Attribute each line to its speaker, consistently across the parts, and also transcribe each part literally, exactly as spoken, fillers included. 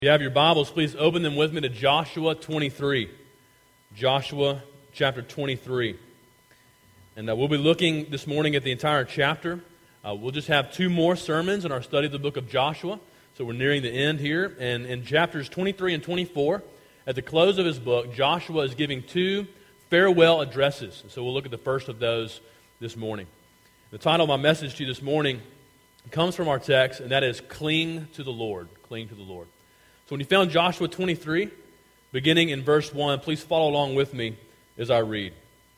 Speaker 1: If you have your Bibles, please open them with me to Joshua twenty-three. Joshua chapter twenty-three. And uh, we'll be looking this morning at the entire chapter. Uh, we'll just have two more sermons in our study of the book of Joshua. So we're nearing the end here. And in chapters twenty-three and twenty-four, at the close of his book, Joshua is giving two farewell addresses. So we'll look at the first of those this morning. The title of my message to you this morning comes from our text, and that is Cling to the Lord. Cling to the Lord. So when you found Joshua twenty-three, beginning in verse one, please follow along with me as I read.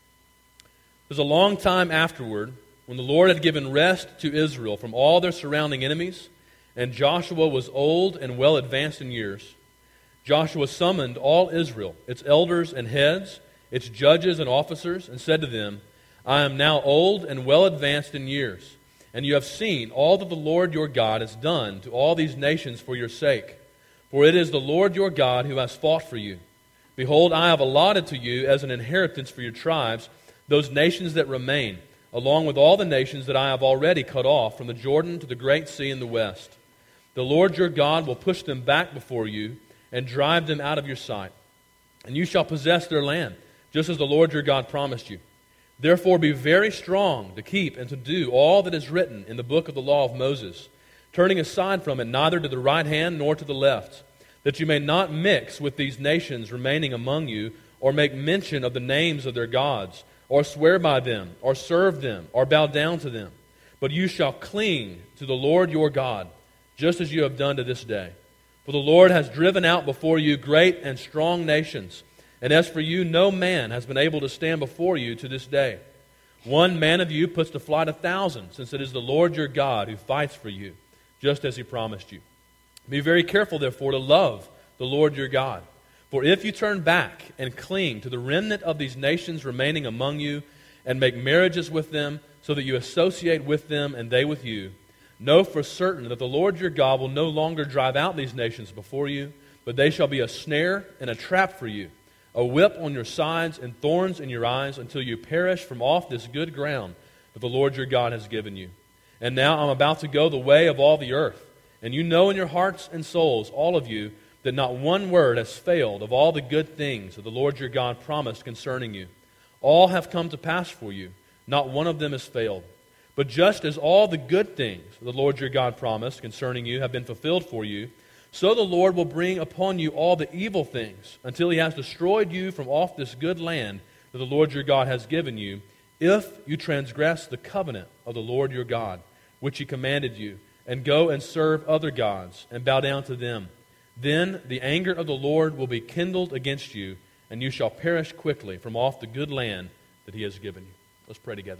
Speaker 1: It was a long time afterward, when the Lord had given rest to Israel from all their surrounding enemies, and Joshua was old and well advanced in years. Joshua summoned all Israel, its elders and heads, its judges and officers, and said to them, I am now old and well advanced in years, and you have seen all that the Lord your God has done to all these nations for your sake. For it is the Lord your God who has fought for you. Behold, I have allotted to you as an inheritance for your tribes those nations that remain, along with all the nations that I have already cut off, from the Jordan to the great sea in the west. The Lord your God will push them back before you and drive them out of your sight. And you shall possess their land, just as the Lord your God promised you. Therefore be very strong to keep and to do all that is written in the book of the law of Moses, turning aside from it neither to the right hand nor to the left, that you may not mix with these nations remaining among you, or make mention of the names of their gods, or swear by them, or serve them, or bow down to them. But you shall cling to the Lord your God, just as you have done to this day. For the Lord has driven out before you great and strong nations, and as for you, no man has been able to stand before you to this day. One man of you puts to flight a thousand, since it is the Lord your God who fights for you, just as he promised you. Be very careful, therefore, to love the Lord your God. For if you turn back and cling to the remnant of these nations remaining among you, and make marriages with them, so that you associate with them and they with you, know for certain that the Lord your God will no longer drive out these nations before you, but they shall be a snare and a trap for you, a whip on your sides and thorns in your eyes, until you perish from off this good ground that the Lord your God has given you. And now I'm about to go the way of all the earth. And you know in your hearts and souls, all of you, that not one word has failed of all the good things that the Lord your God promised concerning you. All have come to pass for you. Not one of them has failed. But just as all the good things the Lord your God promised concerning you have been fulfilled for you, so the Lord will bring upon you all the evil things, until he has destroyed you from off this good land that the Lord your God has given you, if you transgress the covenant of the Lord your God, which he commanded you, and go and serve other gods, and bow down to them. Then the anger of the Lord will be kindled against you, and you shall perish quickly from off the good land that he has given you. Let's pray together.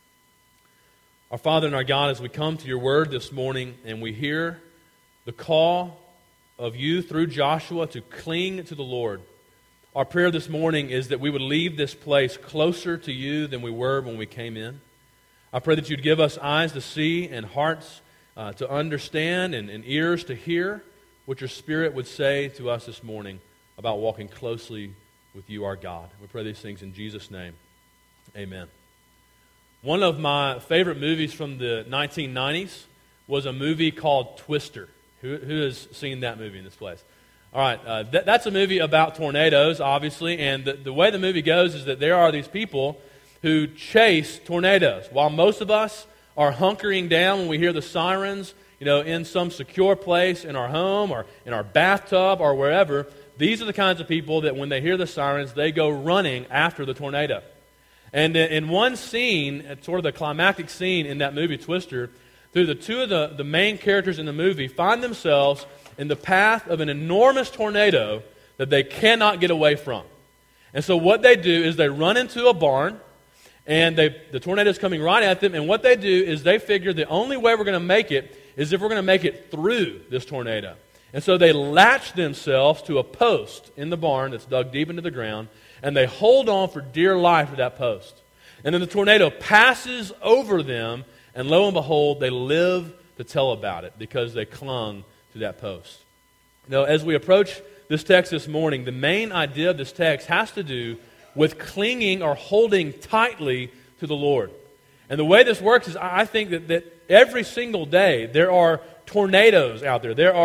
Speaker 1: Our Father and our God, as we come to your word this morning, and we hear the call of you through Joshua to cling to the Lord, our prayer this morning is that we would leave this place closer to you than we were when we came in. I pray that you'd give us eyes to see and hearts Uh, to understand and, and ears to hear what your Spirit would say to us this morning about walking closely with you, our God. We pray these things in Jesus' name. Amen. One of my favorite movies from the nineteen nineties was a movie called Twister. Who, who has seen that movie in this place? All right, uh, th- that's a movie about tornadoes, obviously, and the, the way the movie goes is that there are these people who chase tornadoes, while most of us are hunkering down when we hear the sirens, you know, in some secure place in our home or in our bathtub or wherever. These are the kinds of people that when they hear the sirens, they go running after the tornado. And in one scene, sort of the climactic scene in that movie, Twister, through the two of the, the main characters in the movie find themselves in the path of an enormous tornado that they cannot get away from. And so what they do is they run into a barn, and they, the tornado is coming right at them, and what they do is they figure the only way we're going to make it is if we're going to make it through this tornado. And so they latch themselves to a post in the barn that's dug deep into the ground, and they hold on for dear life to that post. And then the tornado passes over them, and lo and behold, they live to tell about it because they clung to that post. Now, as we approach this text this morning, the main idea of this text has to do with clinging or holding tightly to the Lord. And the way this works is I think that, that every single day there are tornadoes out there. There are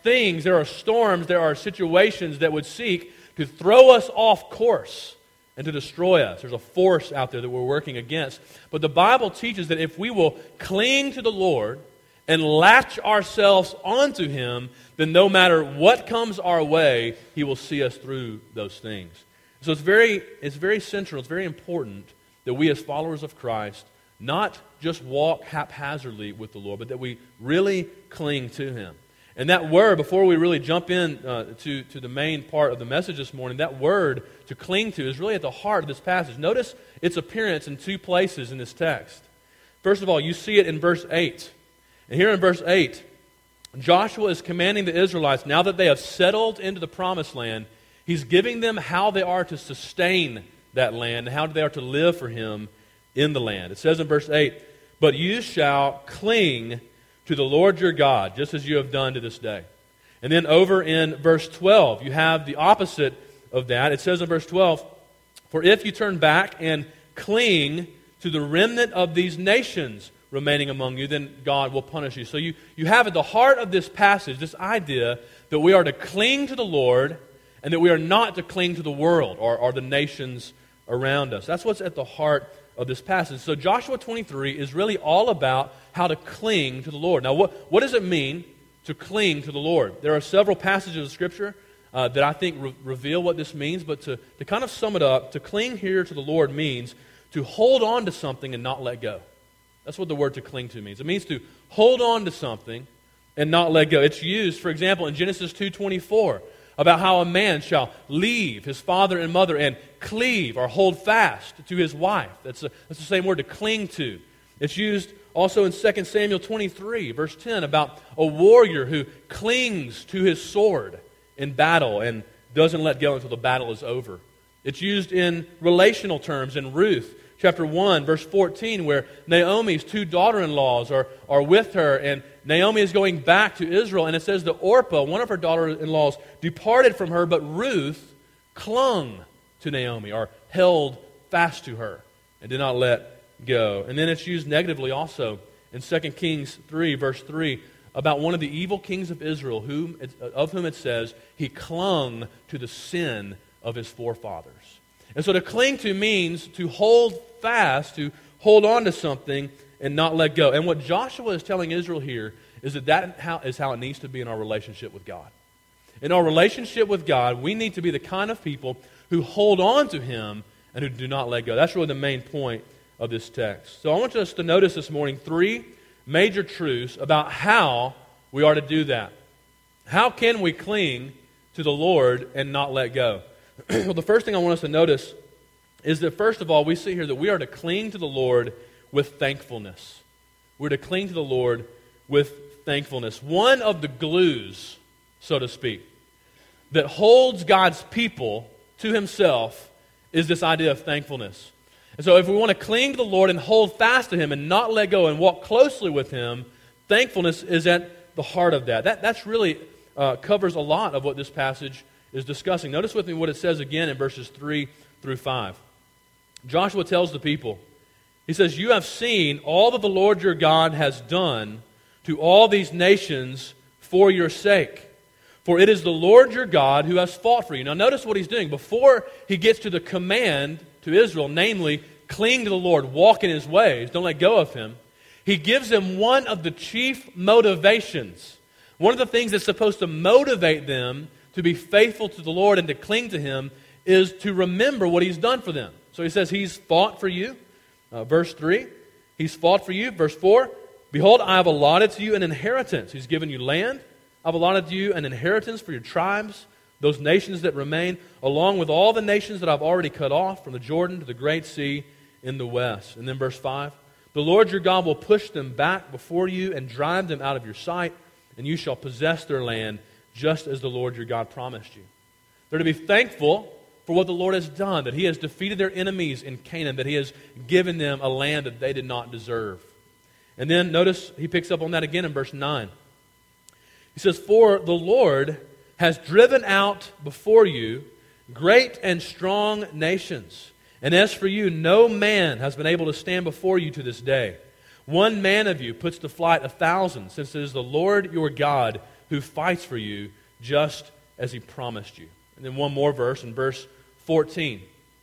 Speaker 1: things, there are storms, there are situations that would seek to throw us off course and to destroy us. There's a force out there that we're working against. But the Bible teaches that if we will cling to the Lord and latch ourselves onto Him, then no matter what comes our way, He will see us through those things. So it's very, it's very central, it's very important that we as followers of Christ not just walk haphazardly with the Lord, but that we really cling to Him. And that word, before we really jump in uh, to, to the main part of the message this morning, that word to cling to is really at the heart of this passage. Notice its appearance in two places in this text. First of all, you see it in verse eight. And here in verse eight, Joshua is commanding the Israelites, now that they have settled into the promised land, he's giving them how they are to sustain that land and how they are to live for Him in the land. It says in verse eight, "But you shall cling to the Lord your God, just as you have done to this day." And then over in verse twelve, you have the opposite of that. It says in verse twelve, "For if you turn back and cling to the remnant of these nations remaining among you, then God will punish you." So you, you have at the heart of this passage this idea that we are to cling to the Lord and that we are not to cling to the world or, or the nations around us. That's what's at the heart of this passage. So Joshua twenty-three is really all about how to cling to the Lord. Now, what, what does it mean to cling to the Lord? There are several passages of Scripture uh, that I think re- reveal what this means, but to, to kind of sum it up, to cling here to the Lord means to hold on to something and not let go. That's what the word to cling to means. It means to hold on to something and not let go. It's used, for example, in Genesis two twenty-four, about how a man shall leave his father and mother and cleave or hold fast to his wife. That's, a, that's the same word, to cling to. It's used also in Second Samuel twenty-three, verse ten, about a warrior who clings to his sword in battle and doesn't let go until the battle is over. It's used in relational terms in Ruth chapter one, verse fourteen, where Naomi's two daughter-in-laws are, are with her, and Naomi is going back to Israel, and it says that Orpah, one of her daughter-in-laws, departed from her, but Ruth clung to Naomi, or held fast to her, and did not let go. And then it's used negatively also in Second Kings three, verse three, about one of the evil kings of Israel, whom it, of whom it says, he clung to the sin of his forefathers. And so to cling to means to hold fast, to hold on to something and not let go. And what Joshua is telling Israel here is that that is how it needs to be in our relationship with God. In our relationship with God, we need to be the kind of people who hold on to Him and who do not let go. That's really the main point of this text. So I want us to notice this morning three major truths about how we are to do that. How can we cling to the Lord and not let go? Well, the first thing I want us to notice is that, first of all, we see here that we are to cling to the Lord with thankfulness. We're to cling to the Lord with thankfulness. One of the glues, so to speak, that holds God's people to Himself is this idea of thankfulness. And so if we want to cling to the Lord and hold fast to Him and not let go and walk closely with Him, thankfulness is at the heart of that. That that's really uh, covers a lot of what this passage is discussing. Notice with me what it says again in verses three through five. Joshua tells the people, he says, "You have seen all that the Lord your God has done to all these nations for your sake. For it is the Lord your God who has fought for you." Now notice what he's doing. Before he gets to the command to Israel, namely, cling to the Lord, walk in His ways, don't let go of Him, he gives them one of the chief motivations. One of the things that's supposed to motivate them to be faithful to the Lord and to cling to Him is to remember what He's done for them. So he says, He's fought for you. Uh, verse three, He's fought for you. Verse four, "Behold, I have allotted to you an inheritance." He's given you land. "I've allotted to you an inheritance for your tribes, those nations that remain, along with all the nations that I've already cut off, from the Jordan to the great sea in the west." And then verse five, "The Lord your God will push them back before you and drive them out of your sight, and you shall possess their land, just as the Lord your God promised you." They're to be thankful for what the Lord has done, that He has defeated their enemies in Canaan, that He has given them a land that they did not deserve. And then notice he picks up on that again in verse nine. He says, "For the Lord has driven out before you great and strong nations, and as for you, no man has been able to stand before you to this day. One man of you puts to flight a thousand, since it is the Lord your God who who fights for you just as he promised you. And then one more verse in verse fourteen.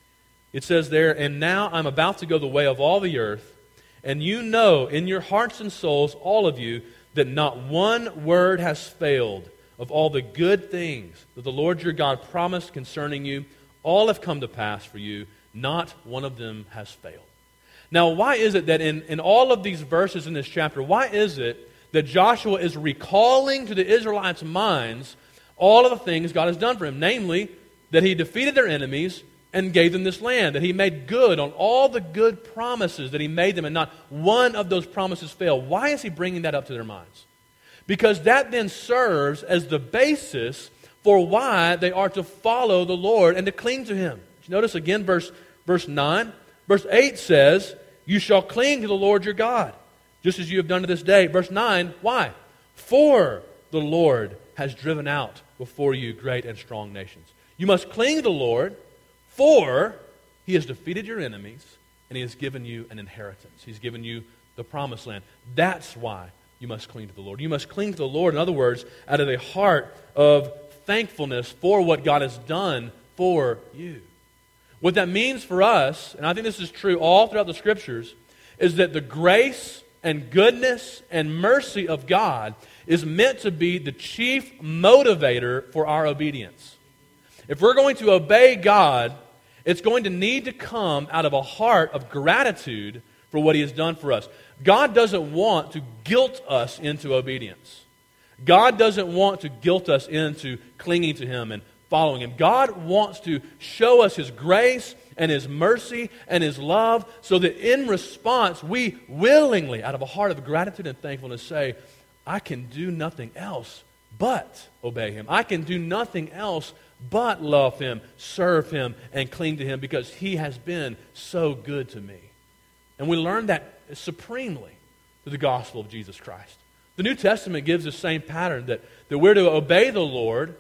Speaker 1: It says there, and now I'm about to go the way of all the earth, and you know in your hearts and souls, all of you, that not one word has failed of all the good things that the Lord your God promised concerning you. All have come to pass for you. Not one of them has failed. Now, why is it that in, in all of these verses in this chapter, why is it that Joshua is recalling to the Israelites' minds all of the things God has done for him? Namely, that he defeated their enemies and gave them this land, that he made good on all the good promises that he made them, and not one of those promises failed. Why is he bringing that up to their minds? Because that then serves as the basis for why they are to follow the Lord and to cling to him. Notice again verse, verse nine. Verse eight says, you shall cling to the Lord your God, just as you have done to this day. Verse nine, why? For the Lord has driven out before you great and strong nations. You must cling to the Lord, for he has defeated your enemies, and he has given you an inheritance. He's given you the promised land. That's why you must cling to the Lord. You must cling to the Lord, in other words, out of a heart of thankfulness for what God has done for you. What that means for us, and I think this is true all throughout the Scriptures, is that the grace and goodness and mercy of God is meant to be the chief motivator for our obedience. If we're going to obey God, it's going to need to come out of a heart of gratitude for what he has done for us. God doesn't want to guilt us into obedience. God doesn't want to guilt us into clinging to him and following him. God wants to show us his grace and his mercy and his love so that in response we willingly, out of a heart of gratitude and thankfulness, say, I can do nothing else but obey him. I can do nothing else but love him, serve him, and cling to him because he has been so good to me. And we learn that supremely through the gospel of Jesus Christ. The New Testament gives the same pattern that, that we're to obey the Lord,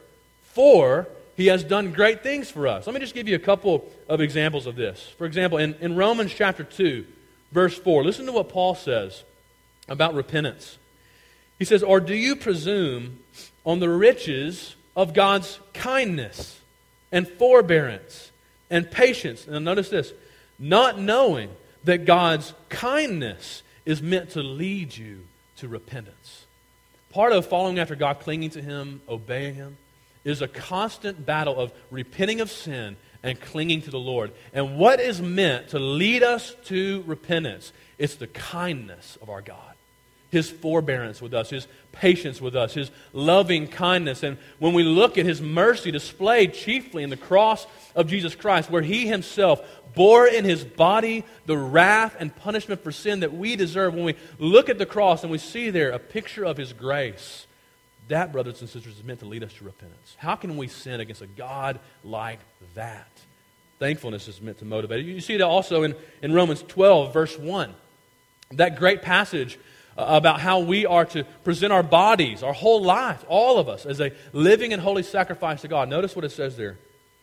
Speaker 1: for he has done great things for us. Let me just give you a couple of examples of this. For example, in, in Romans chapter two, verse four, listen to what Paul says about repentance. He says, or do you presume on the riches of God's kindness and forbearance and patience? And notice this, not knowing that God's kindness is meant to lead you to repentance. Part of following after God, clinging to him, obeying him, is a constant battle of repenting of sin and clinging to the Lord. And what is meant to lead us to repentance? It's the kindness of our God. His forbearance with us, his patience with us, his loving kindness. And when we look at his mercy displayed chiefly in the cross of Jesus Christ, where he himself bore in his body the wrath and punishment for sin that we deserve, when we look at the cross and we see there a picture of his grace, that, brothers and sisters, is meant to lead us to repentance. How can we sin against a God like that? Thankfulness is meant to motivate. You see that also in, in Romans twelve, verse one. That great passage about how we are to present our bodies, our whole life, all of us, as a living and holy sacrifice to God. Notice what it says there.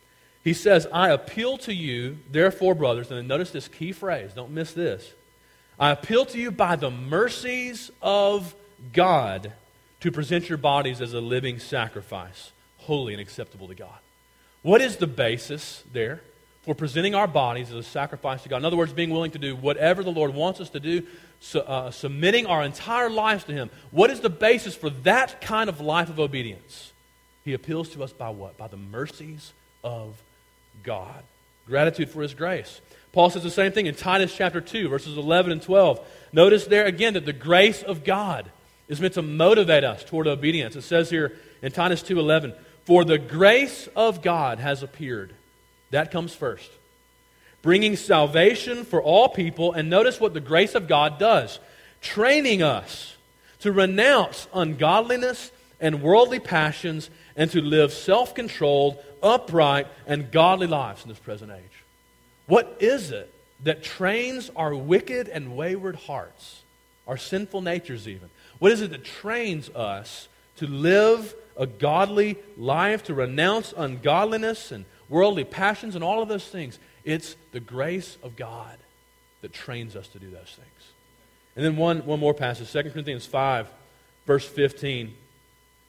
Speaker 1: He says, I appeal to you, therefore, brothers, and then notice this key phrase, don't miss this. I appeal to you by the mercies of God to present your bodies as a living sacrifice, holy and acceptable to God. What is the basis there for presenting our bodies as a sacrifice to God? In other words, being willing to do whatever the Lord wants us to do, so, uh, submitting our entire lives to him. What is the basis for that kind of life of obedience? He appeals to us by what? By the mercies of God. Gratitude for his grace. Paul says the same thing in Titus chapter two, verses eleven and twelve. Notice there again that the grace of God is meant to motivate us toward obedience. It says here in Titus two eleven, for the grace of God has appeared. That comes first. Bringing salvation for all people. And notice what the grace of God does. Training us to renounce ungodliness and worldly passions and to live self-controlled, upright, and godly lives in this present age. What is it that trains our wicked and wayward hearts, our sinful natures even? What is it that trains us to live a godly life, to renounce ungodliness and worldly passions and all of those things? It's the grace of God that trains us to do those things. And then one, one more passage, Second Corinthians five, verse fifteen.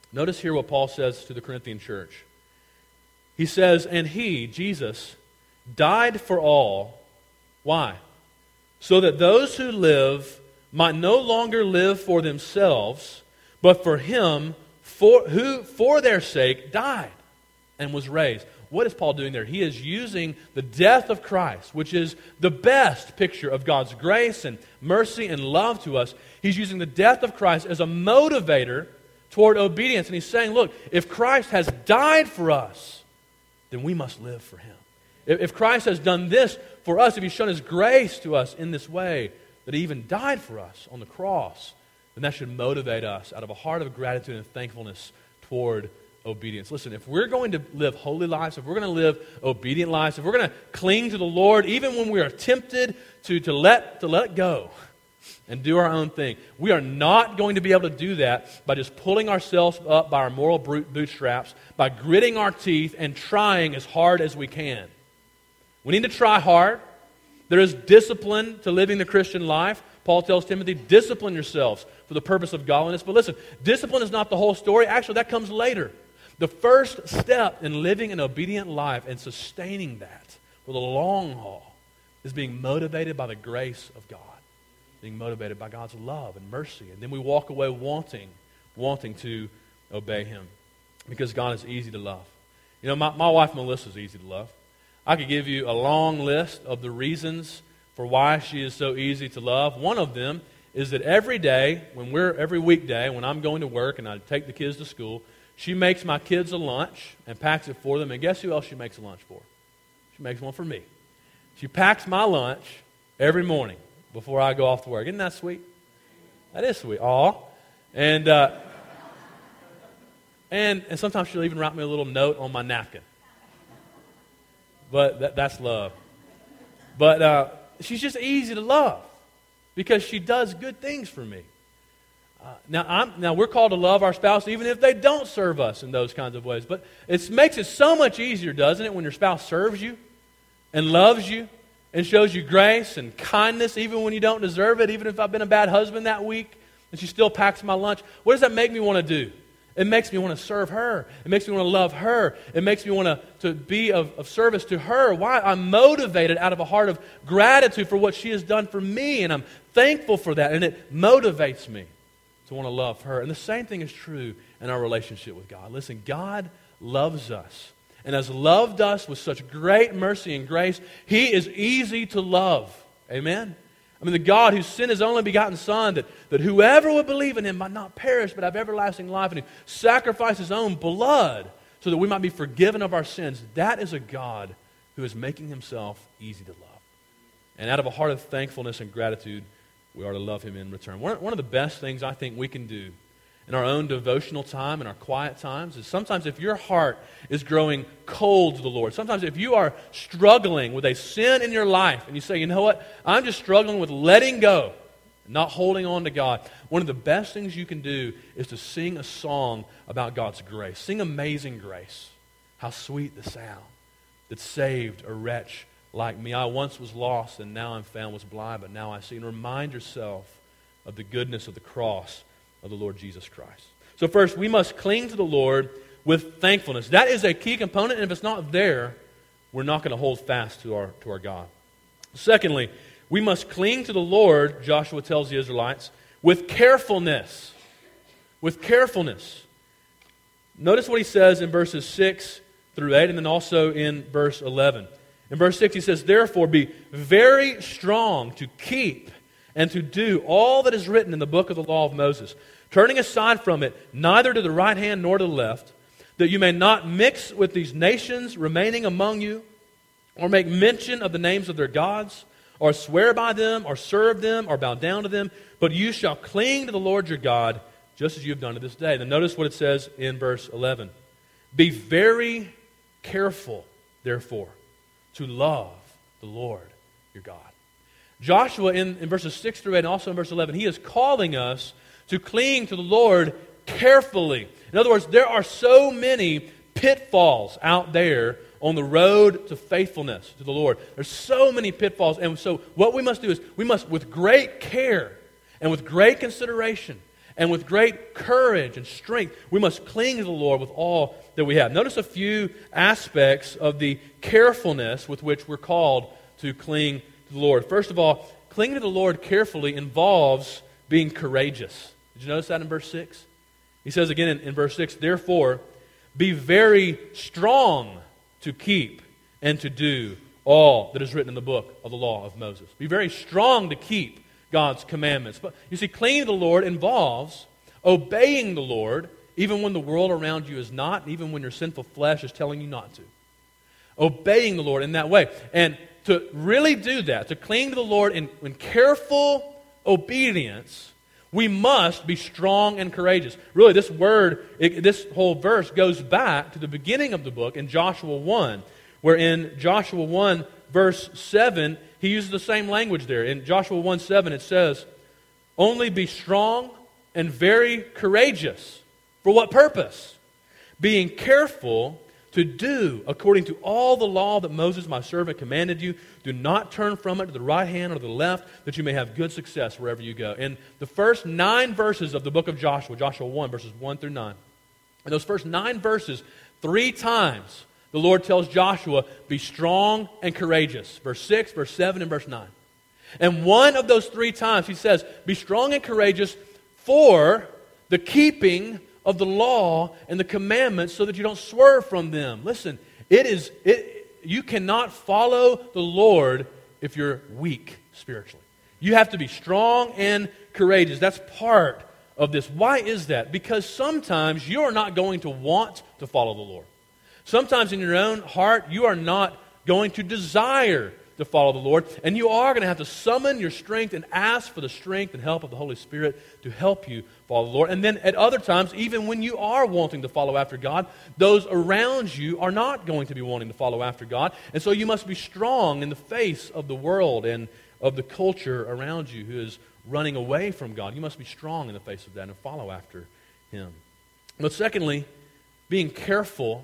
Speaker 1: Notice here what Paul says to the Corinthian church. He says, and he, Jesus, died for all. Why? So that those who live might no longer live for themselves, but for him for, who for their sake died and was raised. What is Paul doing there? He is using the death of Christ, which is the best picture of God's grace and mercy and love to us. He's using the death of Christ as a motivator toward obedience. And he's saying, look, if Christ has died for us, then we must live for him. If, if Christ has done this for us, if he's shown his grace to us in this way, that he even died for us on the cross, then that should motivate us out of a heart of gratitude and thankfulness toward obedience. Listen, if we're going to live holy lives, if we're going to live obedient lives, if we're going to cling to the Lord, even when we are tempted to, to, let, to let it go and do our own thing, we are not going to be able to do that by just pulling ourselves up by our moral bootstraps, by gritting our teeth and trying as hard as we can. We need to try hard. There is discipline to living the Christian life. Paul tells Timothy, discipline yourselves for the purpose of godliness. But listen, discipline is not the whole story. Actually, that comes later. The first step in living an obedient life and sustaining that for the long haul is being motivated by the grace of God, being motivated by God's love and mercy. And then we walk away wanting, wanting to obey him because God is easy to love. You know, my, my wife Melissa is easy to love. I could give you a long list of the reasons for why she is so easy to love. One of them is that every day, when we're every weekday, when I'm going to work and I take the kids to school, she makes my kids a lunch and packs it for them. And guess who else she makes a lunch for? She makes one for me. She packs my lunch every morning before I go off to work. Isn't that sweet? That is sweet. Aw. And, uh, and, and sometimes she'll even write me a little note on my napkin. But that, that's love. But uh, she's just easy to love because she does good things for me. Uh, now, I'm, now, we're called to love our spouse even if they don't serve us in those kinds of ways. But it makes it so much easier, doesn't it, when your spouse serves you and loves you and shows you grace and kindness even when you don't deserve it, even if I've been a bad husband that week and she still packs my lunch. What does that make me want to do? It makes me want to serve her. It makes me want to love her. It makes me want to, to be of, of service to her. Why? I'm motivated out of a heart of gratitude for what she has done for me, and I'm thankful for that, and it motivates me to want to love her. And the same thing is true in our relationship with God. Listen, God loves us and has loved us with such great mercy and grace. He is easy to love. Amen? I mean, the God who sent His only begotten Son, that, that whoever would believe in Him might not perish but have everlasting life, and who sacrificed His own blood so that we might be forgiven of our sins. That is a God who is making Himself easy to love. And out of a heart of thankfulness and gratitude, we are to love Him in return. One, one of the best things I think we can do in our own devotional time, in our quiet times, is sometimes if your heart is growing cold to the Lord, sometimes if you are struggling with a sin in your life, and you say, you know what, I'm just struggling with letting go, not holding on to God, one of the best things you can do is to sing a song about God's grace. Sing Amazing Grace. How sweet the sound that saved a wretch like me. I once was lost, and now I'm found, was blind, but now I see. And remind yourself of the goodness of the cross of the Lord Jesus Christ. So first, we must cling to the Lord with thankfulness. That is a key component, and if it's not there, we're not going to hold fast to our, to our God. Secondly, we must cling to the Lord, Joshua tells the Israelites, with carefulness. With carefulness. Notice what he says in verses six through eight, and then also in verse eleven. In verse six, he says, therefore be very strong to keep and to do all that is written in the book of the law of Moses, turning aside from it neither to the right hand nor to the left, that you may not mix with these nations remaining among you, or make mention of the names of their gods, or swear by them, or serve them, or bow down to them, but you shall cling to the Lord your God, just as you have done to this day. Then notice what it says in verse eleven. Be very careful, therefore, to love the Lord your God. Joshua, in, in verses six through eight, and also in verse eleven, he is calling us to cling to the Lord carefully. In other words, there are so many pitfalls out there on the road to faithfulness to the Lord. There's so many pitfalls. And so what we must do is we must, with great care and with great consideration and with great courage and strength, we must cling to the Lord with all that we have. Notice a few aspects of the carefulness with which we're called to cling to the Lord. First of all, clinging to the Lord carefully involves being courageous. Did you notice that in verse six? He says again in, in verse six, therefore, be very strong to keep and to do all that is written in the book of the law of Moses. Be very strong to keep God's commandments. But you see, clinging to the Lord involves obeying the Lord even when the world around you is not, even when your sinful flesh is telling you not to. Obeying the Lord in that way. And to really do that, to cling to the Lord in, in careful obedience, we must be strong and courageous. Really, this word, it, this whole verse goes back to the beginning of the book in Joshua one, where in Joshua one, verse seven, he uses the same language there. In Joshua one seven, it says, only be strong and very courageous. For what purpose? Being careful to do according to all the law that Moses my servant commanded you. Do not turn from it to the right hand or to the left, that you may have good success wherever you go. In the first nine verses of the book of Joshua, Joshua one, verses one through nine, in those first nine verses, three times the Lord tells Joshua, be strong and courageous. Verse six, verse seven, and verse nine. And one of those three times he says, be strong and courageous for the keeping of the law and the commandments so that you don't swerve from them. Listen, it is it, you cannot follow the Lord if you're weak spiritually. You have to be strong and courageous. That's part of this. Why is that? Because sometimes you are not going to want to follow the Lord. Sometimes in your own heart, you are not going to desire to follow the Lord, and you are going to have to summon your strength and ask for the strength and help of the Holy Spirit to help you follow the Lord. And then at other times, even when you are wanting to follow after God, those around you are not going to be wanting to follow after God. And so you must be strong in the face of the world and of the culture around you who is running away from God. You must be strong in the face of that and follow after Him. But secondly, being careful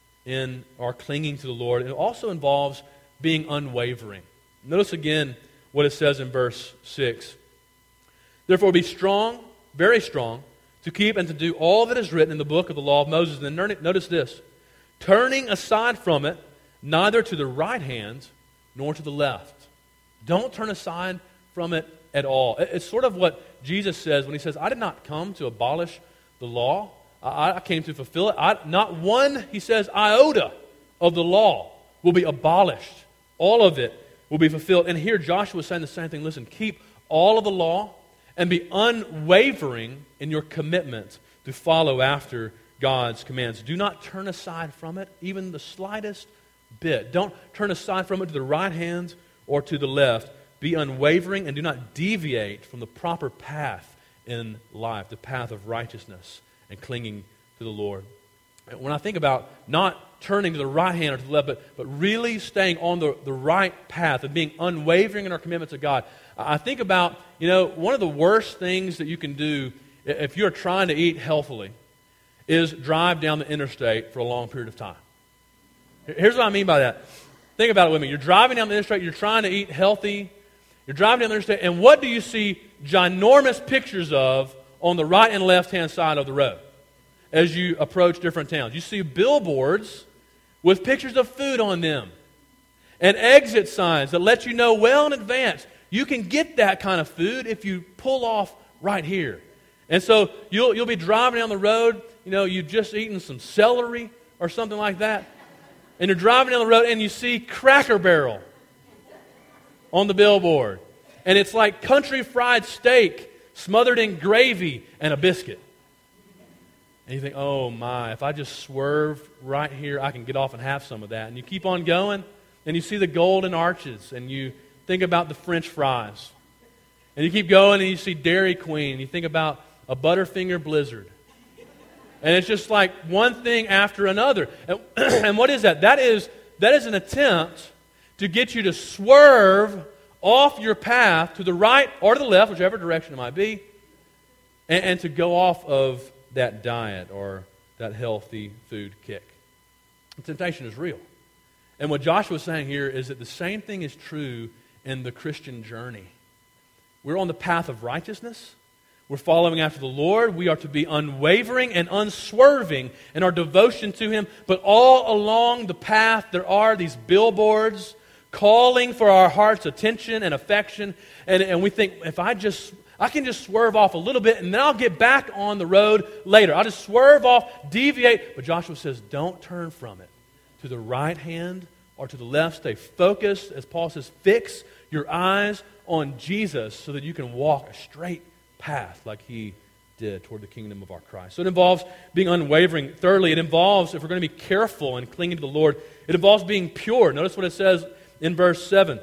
Speaker 1: in our clinging to the Lord, it also involves being unwavering. Notice again what it says in verse six. Therefore be strong, very strong, to keep and to do all that is written in the book of the law of Moses. And then notice this, turning aside from it, neither to the right hand nor to the left. Don't turn aside from it at all. It's sort of what Jesus says when He says, I did not come to abolish the law. I came to fulfill it. I, not one, He says, iota of the law will be abolished. All of it will be fulfilled. And here Joshua is saying the same thing. Listen, keep all of the law and be unwavering in your commitment to follow after God's commands. Do not turn aside from it, even the slightest bit. Don't turn aside from it to the right hand or to the left. Be unwavering and do not deviate from the proper path in life, the path of righteousness and clinging to the Lord. When I think about not turning to the right hand or to the left, but, but really staying on the, the right path and being unwavering in our commitment to God, I think about, you know, one of the worst things that you can do if you're trying to eat healthily is drive down the interstate for a long period of time. Here's what I mean by that. Think about it with me. You're driving down the interstate, you're trying to eat healthy, you're driving down the interstate, and what do you see ginormous pictures of on the right and left-hand side of the road as you approach different towns? You see billboards with pictures of food on them and exit signs that let you know well in advance you can get that kind of food if you pull off right here. And so you'll you'll be driving down the road, you know, you've just eaten some celery or something like that, and you're driving down the road and you see Cracker Barrel on the billboard. And it's like country fried steak smothered in gravy and a biscuit. And you think, oh my, if I just swerve right here, I can get off and have some of that. And you keep on going, and you see the golden arches, and you think about the French fries. And you keep going, and you see Dairy Queen, and you think about a Butterfinger Blizzard. And it's just like one thing after another. And, and what is that? That is, that is an attempt to get you to swerve off your path to the right or to the left, whichever direction it might be, and, and to go off of that diet or that healthy food kick. The temptation is real. And what Joshua is saying here is that the same thing is true in the Christian journey. We're on the path of righteousness. we're following after the Lord. We are to be unwavering and unswerving in our devotion to Him. But all along the path, there are these billboards calling for our heart's attention and affection. And, and we think, if I just, I can just swerve off a little bit and then I'll get back on the road later. I'll just swerve off, deviate. But Joshua says, don't turn from it to the right hand or to the left. Stay focused. As Paul says, fix your eyes on Jesus so that you can walk a straight path like He did toward the kingdom of our Christ. So it involves being unwavering. Thirdly, it involves, if we're going to be careful and clinging to the Lord, it involves being pure. Notice what it says in verse seven.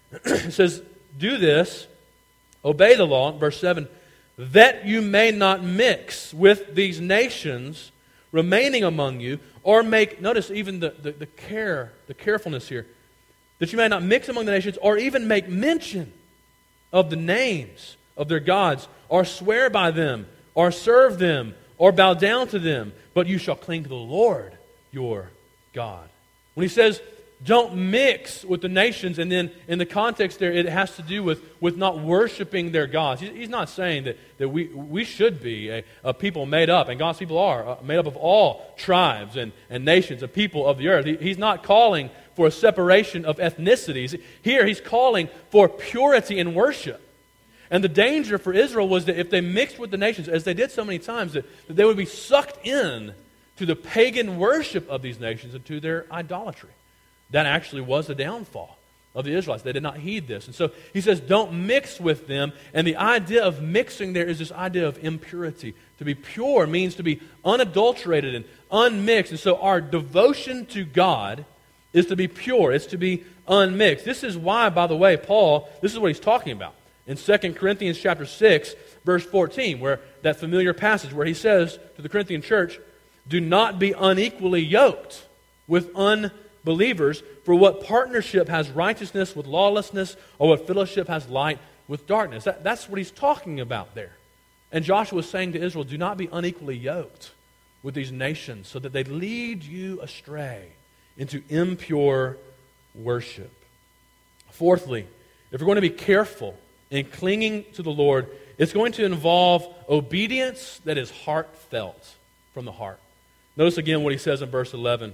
Speaker 1: It says, do this, obey the law, verse seven, that you may not mix with these nations remaining among you, or make, notice even the, the, the care, the carefulness here, that you may not mix among the nations, or even make mention of the names of their gods, or swear by them, or serve them, or bow down to them, but you shall cling to the Lord your God. When he says, don't mix with the nations, and then in the context there, it has to do with, with not worshiping their gods. He's not saying that, that we, we should be a, a people made up, and God's people are uh, made up of all tribes and, and nations, of people of the earth. He, he's not calling for a separation of ethnicities. Here he's calling for purity in worship. And the danger for Israel was that if they mixed with the nations, as they did so many times, that, that they would be sucked in to the pagan worship of these nations and to their idolatry. That actually was the downfall of the Israelites. They did not heed this. And so he says, don't mix with them. And the idea of mixing there is this idea of impurity. To be pure means to be unadulterated and unmixed. And so our devotion to God is to be pure. It's to be unmixed. This is why, by the way, Paul, this is what he's talking about. In Second Corinthians chapter six, verse fourteen, where that familiar passage where he says to the Corinthian church, do not be unequally yoked with unbelievers, for what partnership has righteousness with lawlessness, or what fellowship has light with darkness? That, that's what he's talking about there. And Joshua is saying to Israel, do not be unequally yoked with these nations, so that they lead you astray into impure worship. Fourthly, if we're going to be careful in clinging to the Lord, it's going to involve obedience that is heartfelt, from the heart. Notice again what he says in verse eleven.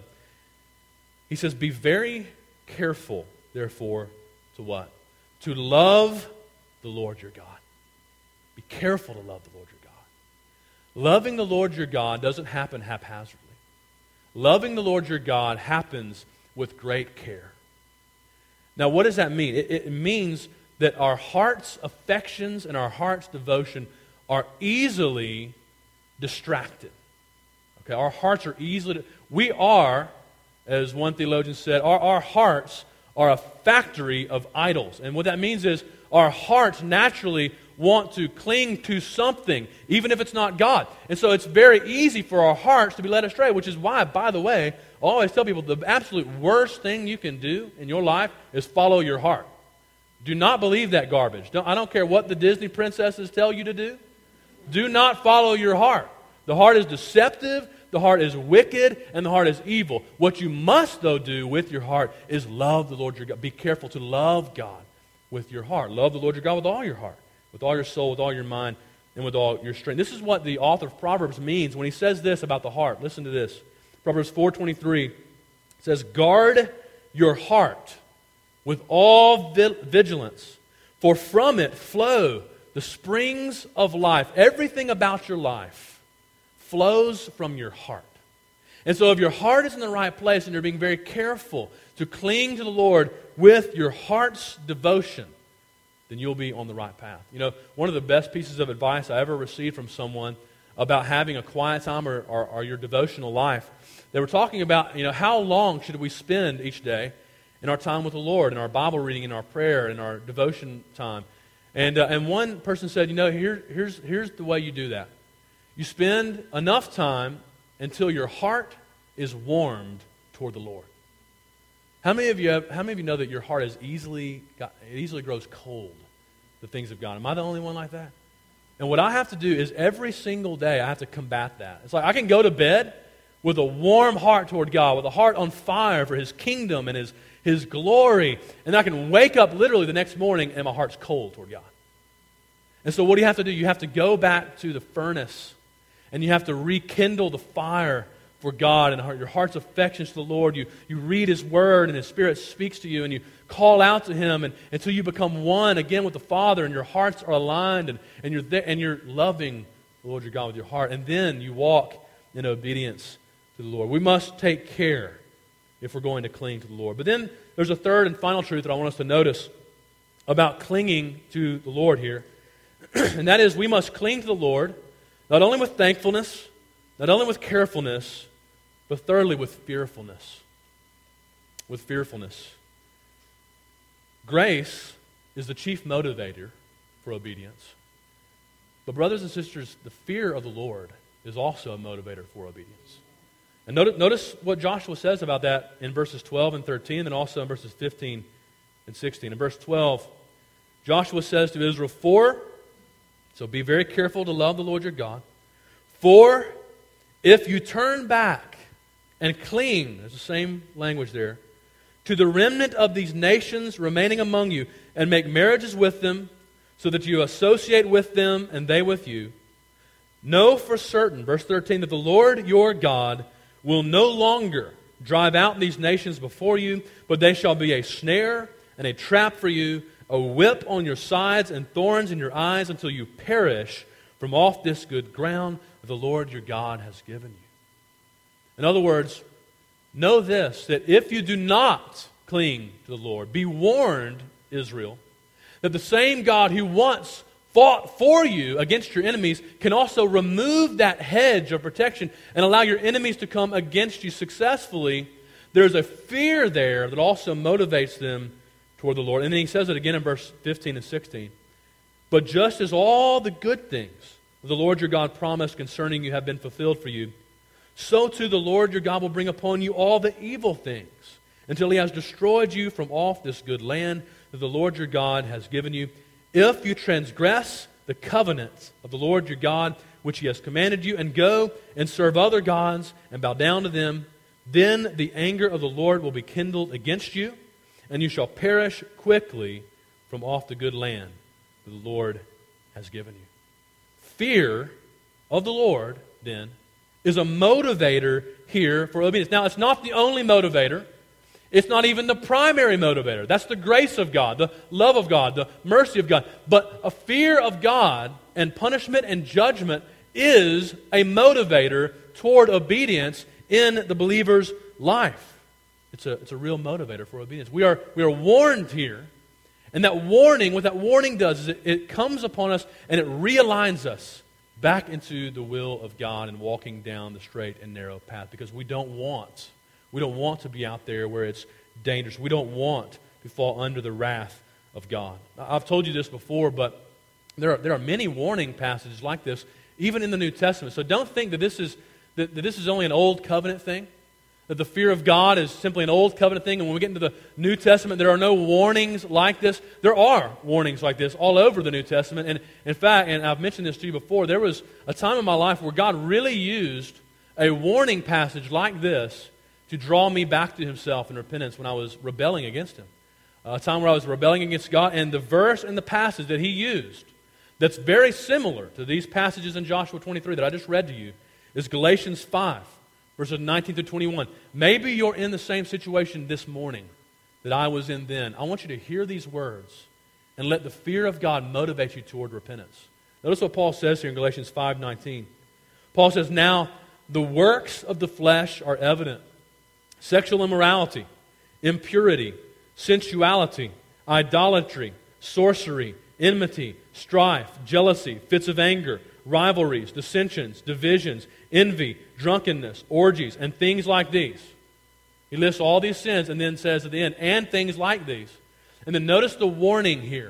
Speaker 1: He says, be very careful, therefore, to what? To love the Lord your God. Be careful to love the Lord your God. Loving the Lord your God doesn't happen haphazardly. Loving the Lord your God happens with great care. Now, what does that mean? It, it means that our heart's affections and our heart's devotion are easily distracted. Okay, our hearts are easily... We are, as one theologian said, our, our hearts are a factory of idols. And what that means is our hearts naturally want to cling to something, even if it's not God. And so it's very easy for our hearts to be led astray, which is why, by the way, I always tell people the absolute worst thing you can do in your life is follow your heart. Do not believe that garbage. Don't, I don't care what the Disney princesses tell you to do. Do not follow your heart. The heart is deceptive, the heart is wicked, and the heart is evil. What you must, though, do with your heart is love the Lord your God. Be careful to love God with your heart. Love the Lord your God with all your heart, with all your soul, with all your mind, and with all your strength. This is what the author of Proverbs means when he says this about the heart. Listen to this. Proverbs four twenty-three says, guard your heart with all vigilance, for from it flow the springs of life. Everything about your life flows from your heart. And so if your heart is in the right place and you're being very careful to cling to the Lord with your heart's devotion, then you'll be on the right path. You know, one of the best pieces of advice I ever received from someone about having a quiet time or, or, or your devotional life, they were talking about, you know, how long should we spend each day in our time with the Lord, in our Bible reading, in our prayer, in our devotion time. And uh, and one person said, you know, here, here's, here's the way you do that. You spend enough time until your heart is warmed toward the Lord. How many of you have, how many of you know that your heart is easily got, it easily grows cold, the things of God? Am I the only one like that? And what I have to do is every single day I have to combat that. It's like I can go to bed with a warm heart toward God, with a heart on fire for His kingdom and His, His glory. And I can wake up literally the next morning and my heart's cold toward God. And so what do you have to do? You have to go back to the furnace, and you have to rekindle the fire for God and your heart's affections to the Lord. You, you read His Word, and His Spirit speaks to you, and you call out to Him and, until you become one again with the Father, and your hearts are aligned, and, and, you're there, and you're loving the Lord your God with your heart. And then you walk in obedience to the Lord. We must take care if we're going to cling to the Lord. But then there's a third and final truth that I want us to notice about clinging to the Lord here. And that is, we must cling to the Lord not only with thankfulness, not only with carefulness, but thirdly with fearfulness. With fearfulness. Grace is the chief motivator for obedience. But brothers and sisters, the fear of the Lord is also a motivator for obedience. And notice, notice what Joshua says about that in verses twelve and thirteen, and also in verses fifteen and sixteen. In verse twelve, Joshua says to Israel, For, so be very careful to love the Lord your God, for if you turn back and cling, there's the same language there, to the remnant of these nations remaining among you, and make marriages with them, so that you associate with them and they with you, know for certain, verse thirteen, that the Lord your God will no longer drive out these nations before you, but they shall be a snare and a trap for you, a whip on your sides and thorns in your eyes, until you perish from off this good ground that the Lord your God has given you. In other words, know this, that if you do not cling to the Lord, be warned, Israel, that the same God who once fought for you against your enemies can also remove that hedge of protection and allow your enemies to come against you successfully. There's a fear there that also motivates them toward the Lord. And then he says it again in verse fifteen and sixteen. But just as all the good things the Lord your God promised concerning you have been fulfilled for you, so too the Lord your God will bring upon you all the evil things, until He has destroyed you from off this good land that the Lord your God has given you, if you transgress the covenant of the Lord your God, which He has commanded you, and go and serve other gods and bow down to them. Then the anger of the Lord will be kindled against you, and you shall perish quickly from off the good land that the Lord has given you. Fear of the Lord, then, is a motivator here for obedience. Now, it's not the only motivator. It's not even the primary motivator. That's the grace of God, the love of God, the mercy of God. But a fear of God and punishment and judgment is a motivator toward obedience in the believer's life. It's a, it's a real motivator for obedience. We are, we are warned here, and that warning, what that warning does is it, it comes upon us and it realigns us back into the will of God and walking down the straight and narrow path, because we don't want We don't want to be out there where it's dangerous. We don't want to fall under the wrath of God. I've told you this before, but there are, there are many warning passages like this, even in the New Testament. So don't think that this is that, that this is only an Old Covenant thing, that the fear of God is simply an Old Covenant thing, and when we get into the New Testament, there are no warnings like this. There are warnings like this all over the New Testament. And in fact, and I've mentioned this to you before, there was a time in my life where God really used a warning passage like this to draw me back to Himself in repentance when I was rebelling against Him. A time where I was rebelling against God, and the verse and the passage that He used that's very similar to these passages in Joshua twenty-three that I just read to you is Galatians five, verses nineteen to twenty-one. Maybe you're in the same situation this morning that I was in then. I want you to hear these words and let the fear of God motivate you toward repentance. Notice what Paul says here in Galatians five nineteen. Paul says, Now the works of the flesh are evident: sexual immorality, impurity, sensuality, idolatry, sorcery, enmity, strife, jealousy, fits of anger, rivalries, dissensions, divisions, envy, drunkenness, orgies, and things like these. He lists all these sins and then says at the end, and things like these. And then notice the warning here.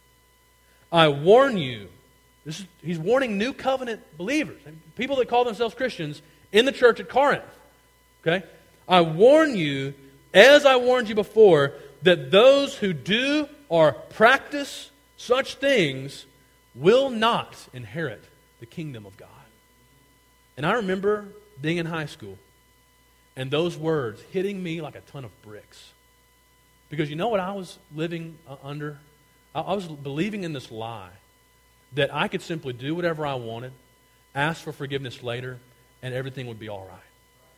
Speaker 1: I warn you. This is, he's warning New Covenant believers, people that call themselves Christians, in the church at Corinth. Okay? I warn you, as I warned you before, that those who do or practice such things will not inherit the kingdom of God. And I remember being in high school and those words hitting me like a ton of bricks. Because you know what I was living under? I was believing in this lie that I could simply do whatever I wanted, ask for forgiveness later, and everything would be all right.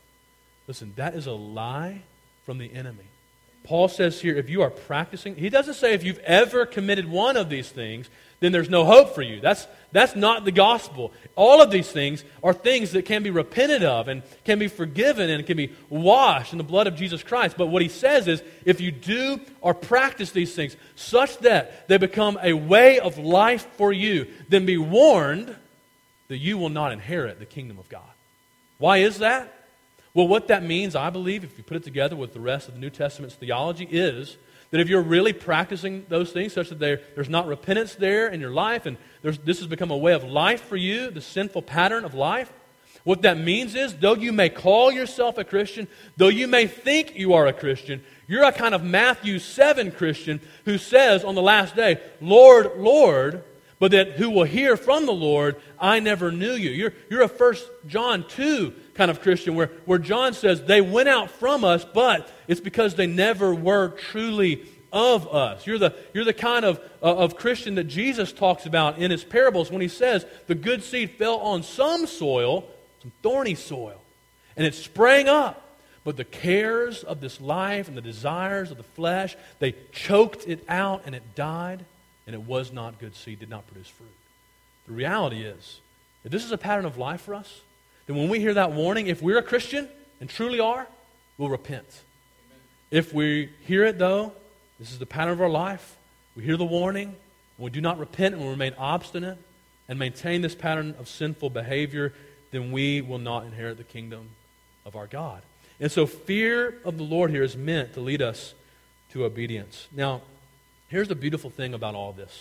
Speaker 1: Listen, that is a lie from the enemy. Paul says here, if you are practicing, he doesn't say if you've ever committed one of these things, then there's no hope for you. That's, that's not the gospel. All of these things are things that can be repented of and can be forgiven and can be washed in the blood of Jesus Christ. But what he says is, if you do or practice these things such that they become a way of life for you, then be warned that you will not inherit the kingdom of God. Why is that? Well, what that means, I believe, if you put it together with the rest of the New Testament's theology, is that if you're really practicing those things such that there, there's not repentance there in your life, and there's, this has become a way of life for you, the sinful pattern of life, what that means is, though you may call yourself a Christian, though you may think you are a Christian, you're a kind of Matthew seven Christian who says on the last day, Lord, Lord, but that who will hear from the Lord, I never knew you. You're, you're a First John two kind of Christian where, where John says they went out from us, but it's because they never were truly of us. You're the, you're the kind of, uh, of Christian that Jesus talks about in his parables when he says the good seed fell on some soil, some thorny soil, and it sprang up. But the cares of this life and the desires of the flesh, they choked it out and it died. And it was not good seed, did not produce fruit. The reality is, if this is a pattern of life for us, then when we hear that warning, if we're a Christian, and truly are, we'll repent. Amen. If we hear it though, this is the pattern of our life, we hear the warning, and we do not repent and we remain obstinate and maintain this pattern of sinful behavior, then we will not inherit the kingdom of our God. And so fear of the Lord here is meant to lead us to obedience. Now, here's the beautiful thing about all this.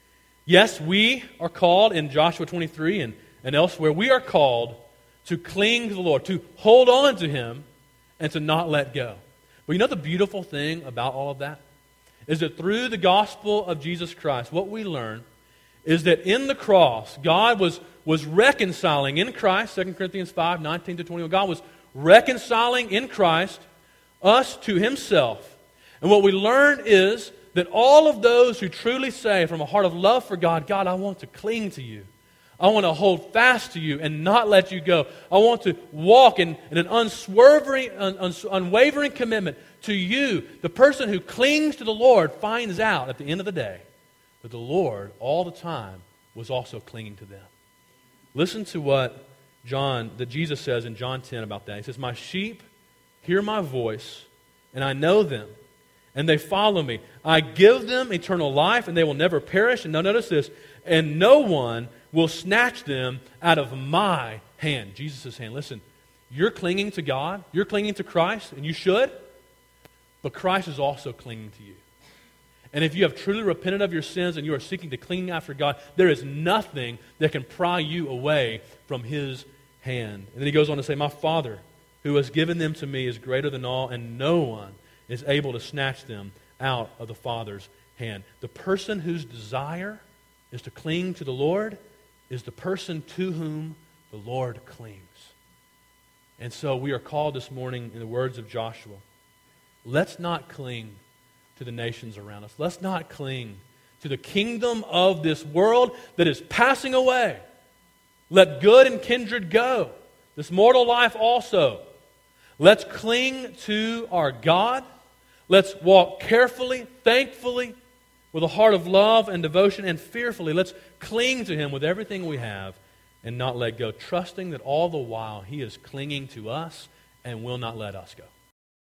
Speaker 1: Yes, we are called in Joshua twenty-three and, and elsewhere, we are called to cling to the Lord, to hold on to Him, and to not let go. But you know the beautiful thing about all of that? Is that through the gospel of Jesus Christ, what we learn is that in the cross, God was, was reconciling in Christ, Second Corinthians five, nineteen to twenty-one, God was reconciling in Christ us to Himself. And what we learn is that all of those who truly say from a heart of love for God, God, I want to cling to you. I want to hold fast to you and not let you go. I want to walk in, in an unswerving, un, un, unwavering commitment to you. The person who clings to the Lord finds out at the end of the day that the Lord all the time was also clinging to them. Listen to what John, that Jesus says in John ten about that. He says, my sheep hear my voice, and I know them, and they follow me. I give them eternal life, and they will never perish. And now notice this, and no one will snatch them out of my hand, Jesus' hand. Listen, you're clinging to God, you're clinging to Christ, and you should, but Christ is also clinging to you. And if you have truly repented of your sins and you are seeking to cling after God, there is nothing that can pry you away from His hand. And then he goes on to say, my Father, who has given them to me, is greater than all, and no one is able to snatch them out of the Father's hand. The person whose desire is to cling to the Lord is the person to whom the Lord clings. And so we are called this morning in the words of Joshua, let's not cling to the nations around us. Let's not cling to the kingdom of this world that is passing away. Let good and kindred go, this mortal life also. Let's cling to our God. Let's walk carefully, thankfully, with a heart of love and devotion, and fearfully. Let's cling to Him with everything we have and not let go, trusting that all the while He is clinging to us and will not let us go.